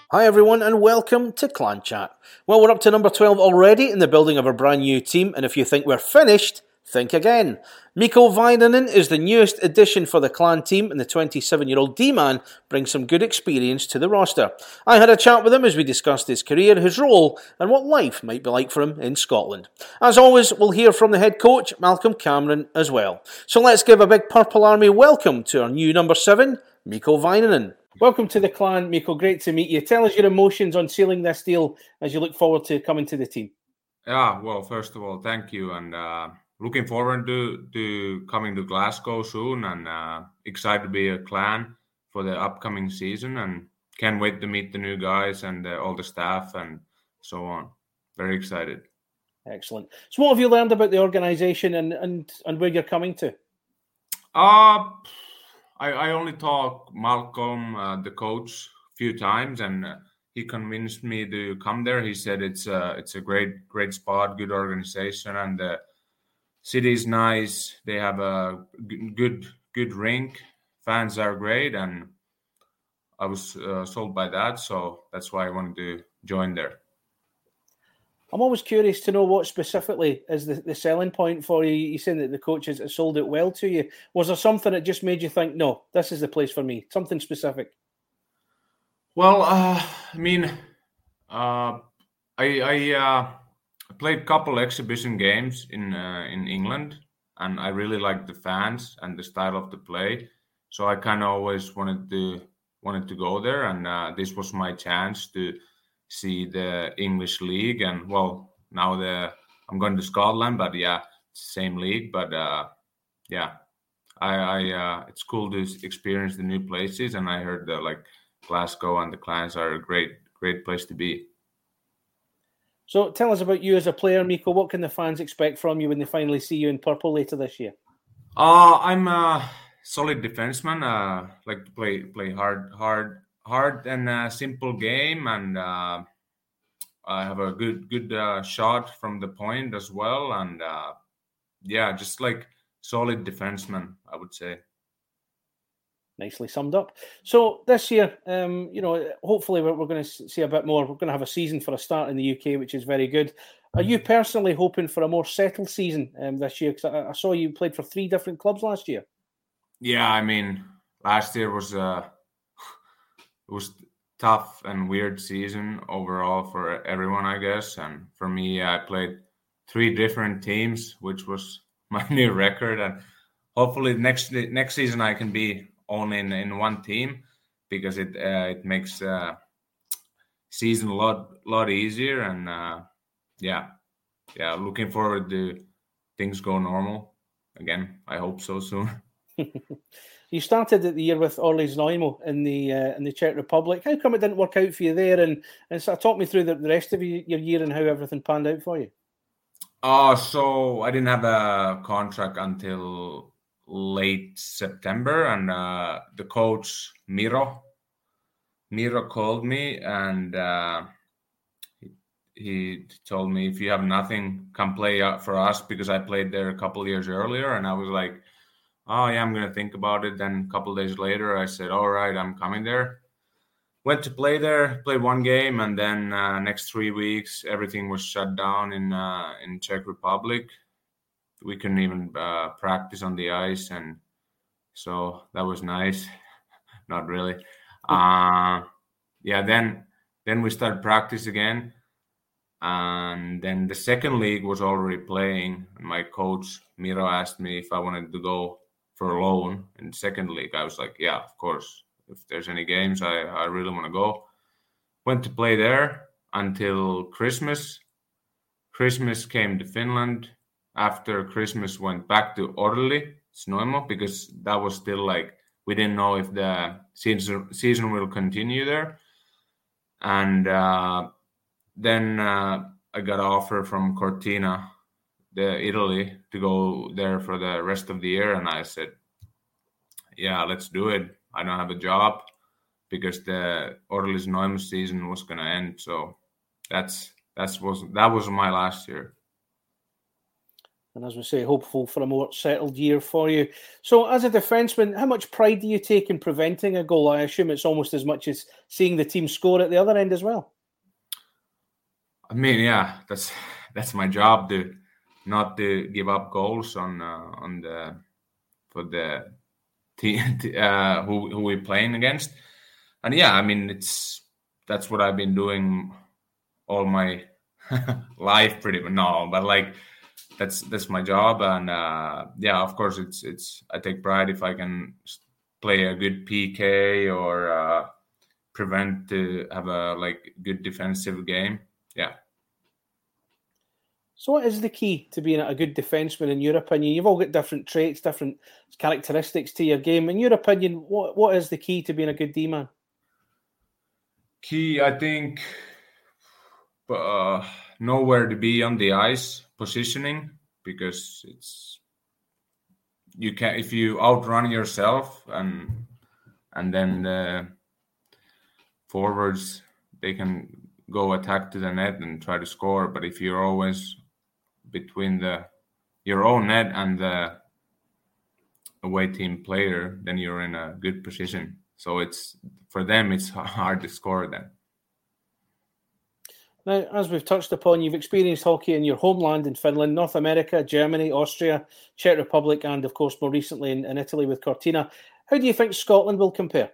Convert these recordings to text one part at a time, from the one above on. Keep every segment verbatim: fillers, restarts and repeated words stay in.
Hi everyone and welcome to Clan Chat. Well, we're up to number twelve already in the building of a brand new team, and if you think we're finished, think again. Mikko Vainanen is the newest addition for the Clan team, and the twenty-seven-year-old D-man brings some good experience to the roster. I had a chat with him as we discussed his career, his role, and what life might be like for him in Scotland. As always, we'll hear from the head coach, Malcolm Cameron, as well. So let's give a big Purple Army welcome to our new number seven, Mikko Vainanen. Welcome to the Clan, Mikko. Great to meet you. Tell us your emotions on sealing this deal as you look forward to coming to the team. Yeah, well, first of all, thank you. And uh, looking forward to, to coming to Glasgow soon, and uh, excited to be a Clan for the upcoming season, and can't wait to meet the new guys and uh, all the staff and so on. Very excited. Excellent. So what have you learned about the organisation and, and, and where you're coming to? Uh, I, I only talked Malcolm, uh, the coach, a few times, and uh, he convinced me to come there. He said it's a, it's a great great spot, good organization, and the city is nice. They have a good good rink. Fans are great, and I was uh, sold by that, so that's why I wanted to join there. I'm always curious to know what specifically is the, the selling point for you. You're saying that the coaches have sold it well to you. Was there something that just made you think, no, this is the place for me? Something specific? Well, uh, I mean, uh, I I uh, played a couple exhibition games in uh, in England, and I really liked the fans and the style of the play. So I kind of always wanted to wanted to go there, and uh, this was my chance to see the English league. And well, now the I'm going to Scotland, but yeah, it's the same league. But uh, yeah, I, I uh, it's cool to experience the new places, and I heard that like Glasgow and the Clans are a great great place to be. So tell us about you as a player, Mikko. What can the fans expect from you when they finally see you in purple later this year? Uh, I'm a solid defenseman. Uh, like to play play hard hard. Hard and uh, simple game, and uh, I have a good good uh, shot from the point as well, and uh, yeah, just like solid defenseman, I would say. Nicely summed up. So this year, um, you know, hopefully we're, we're going to see a bit more. We're going to have a season for a start in the U K, which is very good. Are you personally hoping for a more settled season um, this year? Because I, I saw you played for three different clubs last year. Yeah, I mean, last year was uh, it was tough and weird season overall for everyone, I guess. And for me, I played three different teams, which was my new record. And hopefully next next season I can be only in, in one team, because it uh, it makes uh, season a lot lot easier. And uh, yeah, yeah, looking forward to things go normal again. I hope so soon. You started the year with Orlys Noimo in the uh, in the Czech Republic. How come it didn't work out for you there? And, and so talk me through the, the rest of your year and how everything panned out for you. Uh, so I didn't have a contract until late September, and uh, the coach, Miro, Miro called me, and uh, he, he told me, if you have nothing, come play for us, because I played there a couple of years earlier. And I was like, oh, yeah, I'm going to think about it. Then a couple of days later, I said, all right, I'm coming there. Went to play there, played one game, and then uh, next three weeks, everything was shut down in uh, in Czech Republic. We couldn't even uh, practice on the ice, and so that was nice. Not really. Uh, yeah, then then we started practice again, and then the second league was already playing. My coach, Miro, asked me if I wanted to go for a loan in the second league. I was like, yeah, of course. If there's any games, I, I really want to go. Went to play there until Christmas. Christmas came to Finland. After Christmas, went back to Orly, Noimo, because that was still like, we didn't know if the season, season will continue there. And uh, then uh, I got an offer from Cortina, the Italy, to go there for the rest of the year. And I said, yeah, let's do it. I don't have a job because the Orlys Noimo season was going to end. So that's that's was that was my last year. And as we say, hopeful for a more settled year for you. So as a defenseman, how much pride do you take in preventing a goal? I assume it's almost as much as seeing the team score at the other end as well. I mean, yeah, that's that's my job, to not to give up goals on uh, on the for the team uh, who who we're playing against. And yeah, I mean, it's that's what I've been doing all my life, pretty much. No, but like that's that's my job, and uh, yeah, of course, it's it's I take pride if I can play a good P K or uh, prevent to have a like good defensive game. Yeah. So what is the key to being a good defenseman in your opinion? You've all got different traits, different characteristics to your game. In your opinion, what what is the key to being a good D-man? Key, I think, uh, know where to be on the ice, positioning, because it's you can if you outrun yourself and and then the forwards, they can go attack to the net and try to score. But if you're always between the your own net and the away team player, then you're in a good position. So it's for them, it's hard to score then. Now, as we've touched upon, you've experienced hockey in your homeland in Finland, North America, Germany, Austria, Czech Republic, and of course more recently in, in Italy with Cortina. How do you think Scotland will compare?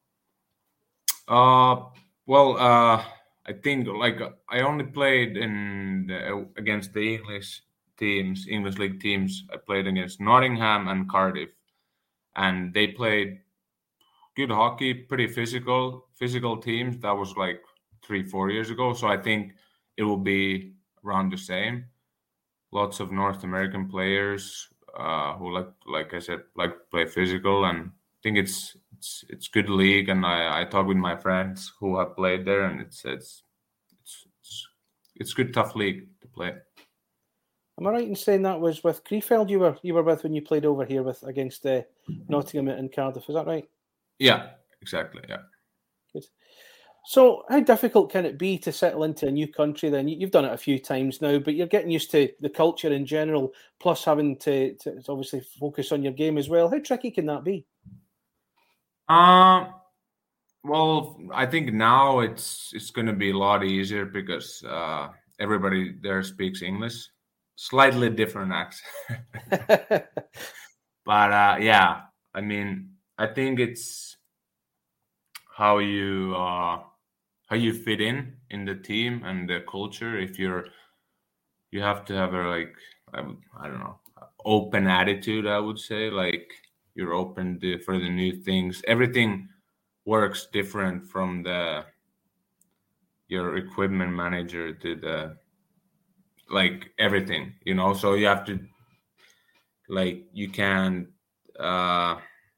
Uh, well, uh, I think like I only played in the, against the English teams, English league teams. I played against Nottingham and Cardiff, and they played good hockey, pretty physical, physical teams. That was like three, four years ago. So I think it will be around the same. Lots of North American players uh, who like, like I said, like play physical, and I think it's it's it's good league. And I, I talk with my friends who have played there, and it's it's it's it's, it's good, tough league to play. Am I right in saying that was with Krefeld you were you were with when you played over here with against uh, Nottingham and Cardiff? Is that right? Yeah, exactly. Yeah. Good. So how difficult can it be to settle into a new country then? You've done it a few times now, but you're getting used to the culture in general, plus having to, to obviously focus on your game as well. How tricky can that be? Um, well, I think now it's it's going to be a lot easier because uh, everybody there speaks English, slightly different accent. But uh, yeah, I mean, I think it's how you uh, how you fit in in the team and the culture. If you're, you have to have a like I, I don't know, open attitude. I would say like you're open to, for the new things. Everything works different from the your equipment manager to the like everything, you know. So you have to like you can uh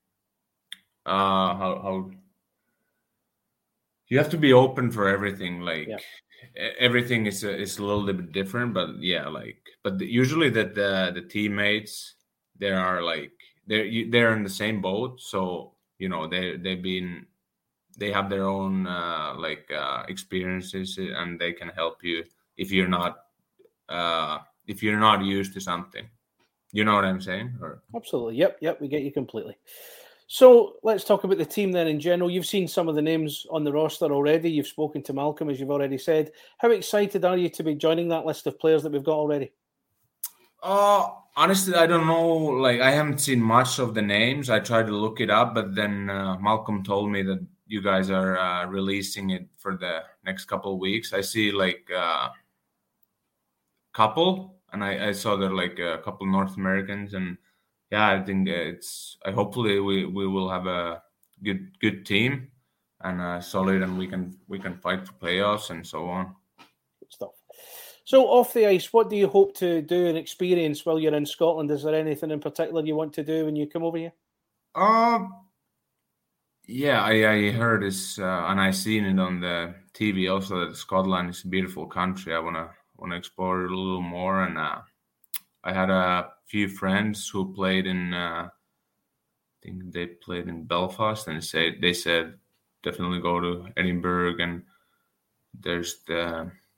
uh how how you have to be open for everything. Like yeah. everything is a, is a little bit different, but yeah, like but the, usually that the the teammates they are like they're they're in the same boat, so you know they they've been they have their own uh, like uh, experiences, and they can help you if you're not uh, if you're not used to something. You know what I'm saying? Or... Absolutely. Yep. Yep. We get you completely. So let's talk about the team then in general. You've seen some of the names on the roster already. You've spoken to Malcolm, as you've already said. How excited are you to be joining that list of players that we've got already? Uh, honestly, I don't know. Like, I haven't seen much of the names. I tried to look it up, but then uh, Malcolm told me that you guys are uh, releasing it for the next couple of weeks. I see like a uh, couple, and I, I saw there like a couple North Americans, and yeah, I think it's. I hopefully we, we will have a good good team and uh, solid, and we can we can fight for playoffs and so on. Good stuff. So off the ice, what do you hope to do and experience while you're in Scotland? Is there anything in particular you want to do when you come over here? Um. Yeah, I, I heard this uh, and I seen it on the T V also that Scotland is a beautiful country. I wanna wanna explore it a little more, and uh, I had a few friends who played in. Uh, I think they played in Belfast, and say they said definitely go to Edinburgh, and there's the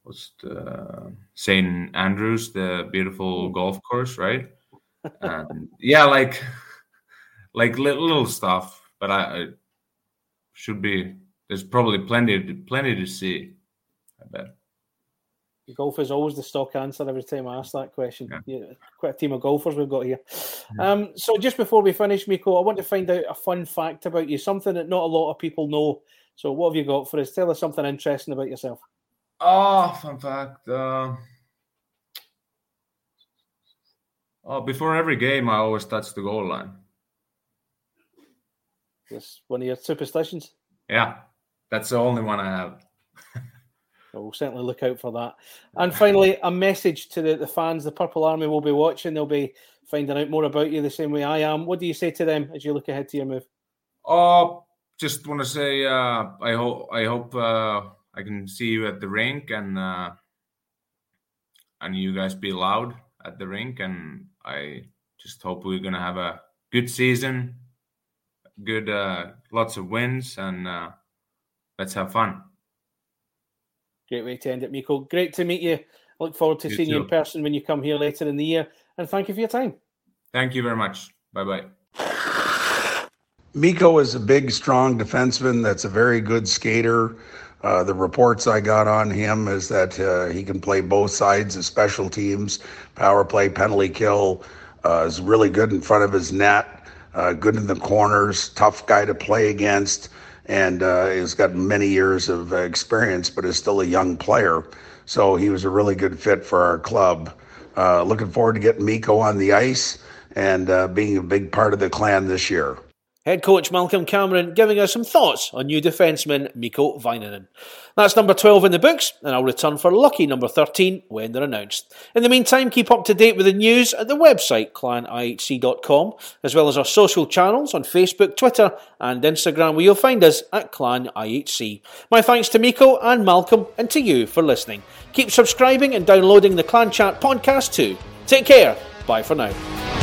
what's the Saint Andrews, the beautiful golf course, right? And yeah, like like little, little stuff, but I, I should be. There's probably plenty plenty to see. I bet. Golf is always the stock answer every time I ask that question. Yeah. Yeah, quite a team of golfers we've got here. Yeah. Um, so just before we finish, Mikko, I want to find out a fun fact about you, something that not a lot of people know. So what have you got for us? Tell us something interesting about yourself. Oh, fun fact. Uh, oh, before every game, I always touch the goal line. That's one of your superstitions? Yeah, that's the only one I have. We'll certainly look out for that. And finally, a message to the, the fans. The Purple Army will be watching. They'll be finding out more about you the same way I am. What do you say to them as you look ahead to your move? Oh, just want to say uh, I hope I hope uh, I can see you at the rink and uh, and you guys be loud at the rink. And I just hope we're gonna have a good season, good uh, lots of wins, and uh, let's have fun. Great way to end it, Mikko. Great to meet you. I look forward to you seeing too. you in person when you come here later in the year. And thank you for your time. Thank you very much. Bye-bye. Mikko is a big, strong defenseman that's a very good skater. Uh, the reports I got on him is that uh, he can play both sides of special teams, power play, penalty kill, uh, is really good in front of his net, uh, good in the corners, tough guy to play against. And uh, he's got many years of uh, experience, but is still a young player. So he was a really good fit for our club. Uh, looking forward to getting Mikko on the ice and uh, being a big part of the clan this year. Head coach Malcolm Cameron giving us some thoughts on new defenseman Mikko Vaininen. That's number twelve in the books, and I'll return for lucky number thirteen when they're announced. In the meantime, keep up to date with the news at the website clan I H C dot com, as well as our social channels on Facebook, Twitter and Instagram, where you'll find us at Clan I H C. My thanks to Mikko and Malcolm, and to you for listening. Keep subscribing and downloading the Clan Chat podcast too. Take care. Bye for now.